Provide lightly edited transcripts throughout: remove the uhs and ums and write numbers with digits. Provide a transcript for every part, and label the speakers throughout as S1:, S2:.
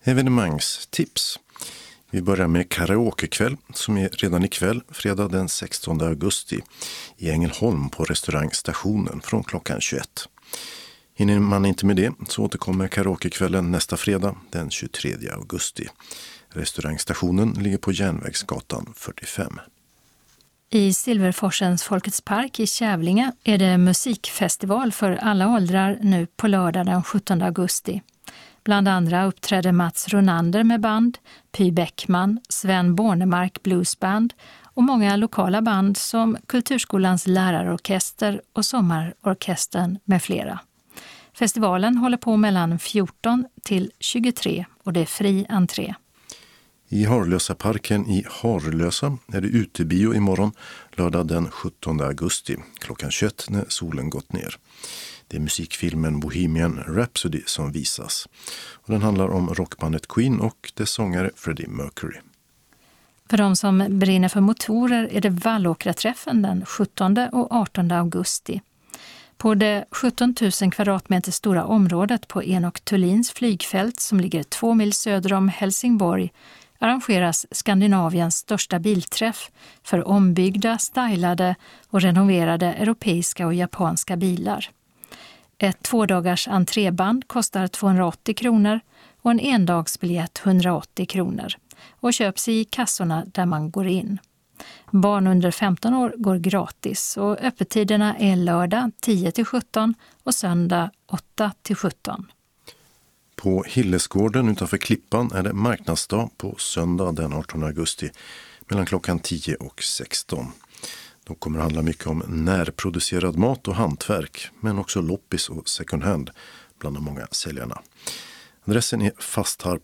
S1: Evenemangstips. Vi börjar med karaokekväll som är redan ikväll, fredag den 16 augusti i Ängelholm på restaurang Stationen från klockan 21. Hinner man inte med det så återkommer karaokekvällen nästa fredag den 23 augusti. Restaurangstationen ligger på Järnvägsgatan 45.
S2: I Silverforsens Folkets park i Kävlinge är det musikfestival för alla åldrar nu på lördag den 17 augusti. Bland andra uppträder Mats Ronander med band, Py Bäckman, Sven Bornemark Bluesband och många lokala band som Kulturskolans lärarorkester och Sommarorkestern med flera. Festivalen håller på mellan 14 till 23 och det är fri entré.
S1: I Harlösa-parken i Harlösa är det utebio imorgon, lördag den 17 augusti, klockan 21 när solen gått ner. Det är musikfilmen Bohemian Rhapsody som visas. Och den handlar om rockbandet Queen och dess sångare Freddie Mercury.
S2: För de som brinner för motorer är det Vallåkraträffen den 17 och 18 augusti. På det 17 000 kvadratmeter stora området på Enoch Thulins flygfält som ligger 2 mil söder om Helsingborg arrangeras Skandinaviens största bilträff för ombyggda, stylade och renoverade europeiska och japanska bilar. Ett 2-dagars entréband kostar 280 kronor och en endagsbiljett 180 kronor och köps i kassorna där man går in. Barn under 15 år går gratis och öppettiderna är lördag 10-17 och söndag 8-17.
S1: På Hillesgården utanför Klippan är det marknadsdag på söndag den 18 augusti mellan klockan 10 och 16. Då kommer det handla mycket om närproducerad mat och hantverk, men också loppis och second hand bland de många säljarna. Adressen är Fastarp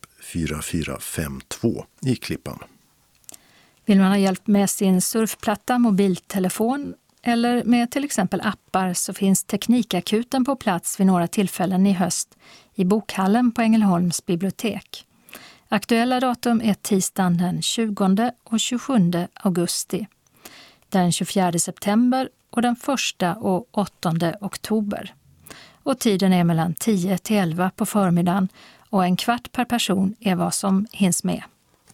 S1: 4452 i Klippan.
S2: Vill man ha hjälp med sin surfplatta, mobiltelefon eller med till exempel appar så finns Teknikakuten på plats vid några tillfällen i höst i bokhallen på Ängelholms bibliotek. Aktuella datum är tisdagen den 20 och 27 augusti, den 24 september och den 1 och 8 oktober. Och tiden är mellan 10 till 11 på förmiddagen och 1/4 per person är vad som hinns med.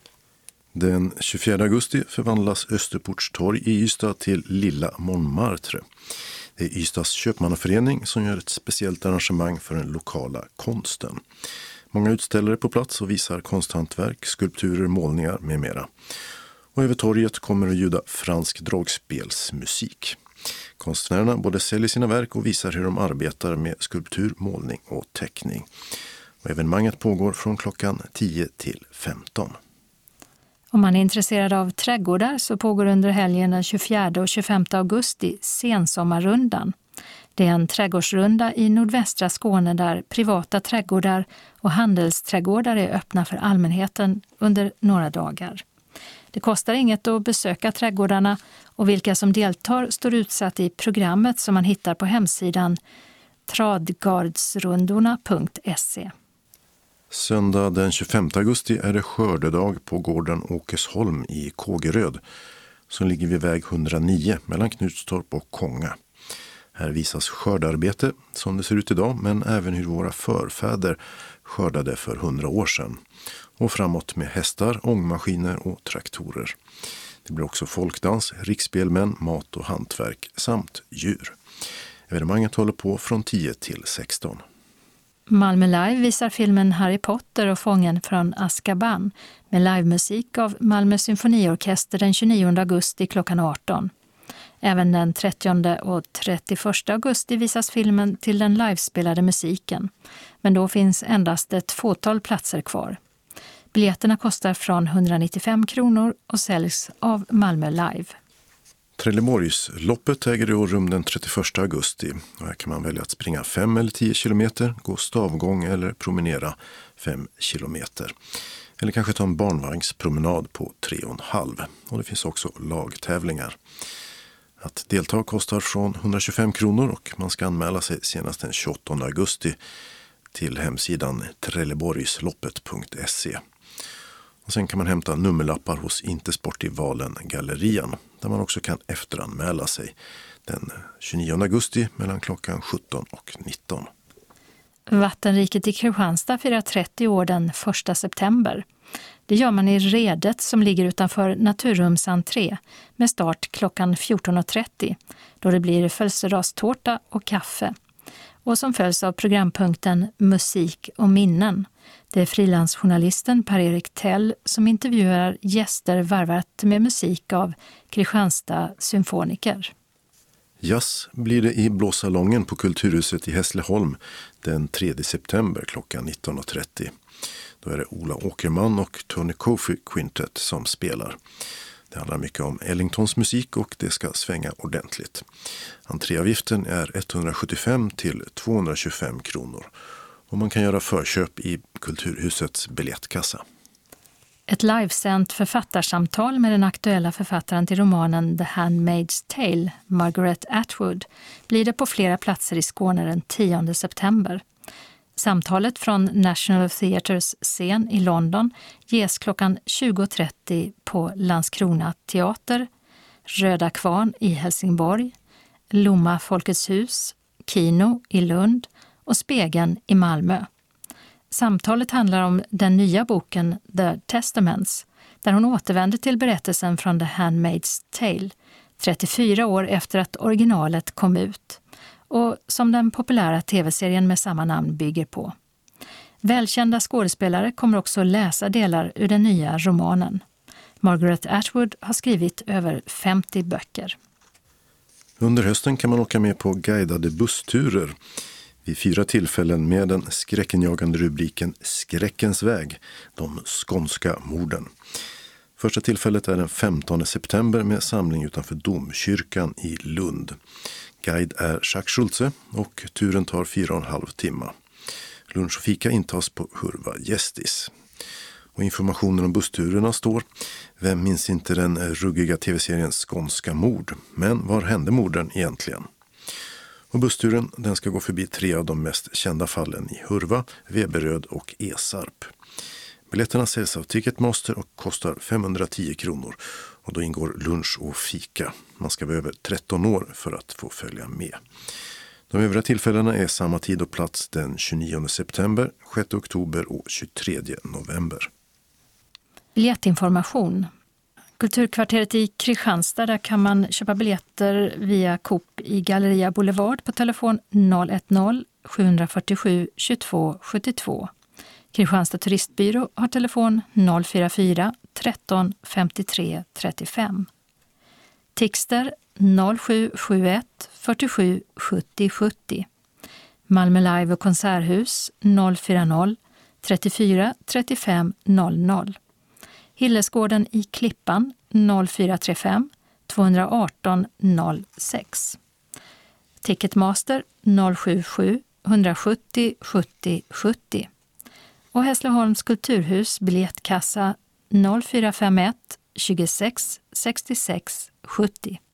S1: Den 24 augusti förvandlas Österports torg i Ystad till Lilla Montmartre. Det är Ystads köpmannaförening som gör ett speciellt arrangemang för den lokala konsten. Många utställare på plats och visar konsthantverk, skulpturer, målningar med mera. Och över torget kommer att ljuda fransk dragspelsmusik. Konstnärerna både säljer sina verk och visar hur de arbetar med skulptur, målning och teckning. Och evenemanget pågår från klockan 10 till 15.
S2: Om man är intresserad av trädgårdar så pågår under helgen den 24 och 25 augusti Sensommarrundan. Det är en trädgårdsrunda i nordvästra Skåne där privata trädgårdar och handelsträdgårdar är öppna för allmänheten under några dagar. Det kostar inget att besöka trädgårdarna och vilka som deltar står utsatt i programmet som man hittar på hemsidan tradgardsrundorna.se.
S1: Söndag den 25 augusti är det skördedag på gården Åkesholm i Kågeröd som ligger vid väg 109 mellan Knutstorp och Konga. Här visas skördarbete som det ser ut idag men även hur våra förfäder skördade för 100 år sedan. Och framåt med hästar, ångmaskiner och traktorer. Det blir också folkdans, riksspelmän, mat och hantverk samt djur. Evenemanget håller på från 10 till 16.
S2: Malmö Live visar filmen Harry Potter och fången från Azkaban med livemusik av Malmö symfoniorkester den 29 augusti klockan 18. Även den 30 och 31 augusti visas filmen till den livespelade musiken, men då finns endast ett fåtal platser kvar. Biljetterna kostar från 195 kronor och säljs av Malmö Live.
S1: Trelleborgsloppet äger rum den 31 augusti. Och här kan man välja att springa 5 eller 10 kilometer, gå stavgång eller promenera 5 kilometer. Eller kanske ta en barnvagnspromenad på 3,5. Och det finns också lagtävlingar. Att delta kostar från 125 kronor och man ska anmäla sig senast den 28 augusti till hemsidan trelleborgsloppet.se. Och sen kan man hämta nummerlappar hos Intersport i Valen-gallerian där man också kan efteranmäla sig den 29 augusti mellan klockan 17 och 19.
S2: Vattenriket i Kristianstad firar 30 år den 1 september. Det gör man i Redet som ligger utanför Naturrums entré med start klockan 14.30 då det blir födelsedagstårta och kaffe. Och som följs av programpunkten Musik och minnen. Det är frilansjournalisten Per-Erik Tell som intervjuar gäster varvat med musik av Kristianstad symfoniker.
S1: Jazz blir det i Blåsalongen på Kulturhuset i Hässleholm den 3 september klockan 19.30. Då är det Ola Åkerman och Tony Kofi Quintet som spelar. Det handlar mycket om Ellingtons musik och det ska svänga ordentligt. Entréavgiften är 175 till 225 kronor och man kan göra förköp i Kulturhusets biljettkassa.
S2: Ett livesänt författarsamtal med den aktuella författaren till romanen The Handmaid's Tale, Margaret Atwood, blir det på flera platser i Skåne den 10 september. Samtalet från National Theatres scen i London ges klockan 20.30 på Landskrona teater, Röda Kvarn i Helsingborg, Lomma Folkets hus, Kino i Lund och Spegeln i Malmö. Samtalet handlar om den nya boken The Testaments, där hon återvänder till berättelsen från The Handmaid's Tale, 34 år efter att originalet kom ut, och som den populära tv-serien med samma namn bygger på. Välkända skådespelare kommer också läsa delar ur den nya romanen. Margaret Atwood har skrivit över 50 böcker.
S1: Under hösten kan man åka med på guidade bussturer vid 4 tillfällen med den skräckenjagande rubriken Skräckens väg, de skånska morden. Första tillfället är den 15 september med samling utanför Domkyrkan i Lund. Guide är Jacques Schulze och turen tar 4,5 timmar. Lunch och fika intas på Hurva Gästis. Och informationen om bussturerna står: vem minns inte den ruggiga tv-serien Skånska mord? Men var hände morden egentligen? Och bussturen den ska gå förbi 3 av de mest kända fallen i Hurva, Veberöd och Esarp. Biljetterna säljs av Ticketmaster och kostar 510 kronor och då ingår lunch och fika. Man ska vara över 13 år för att få följa med. De övriga tillfällena är samma tid och plats den 29 september, 6 oktober och 23 november.
S2: Biljettinformation. Kulturkvarteret i Kristianstad, där kan man köpa biljetter via Coop i Galleria Boulevard på telefon 010-747 22 72. Kristianstad turistbyrå har telefon 044 13 53 35. Tixter 0771 47 70 70. Malmö Live och konserthus 040 34 35 00. Hillesgården i Klippan 0435 218 06. Ticketmaster 077 170 70 70. Och Hässleholms kulturhus biljettkassa 0451 26 66 70.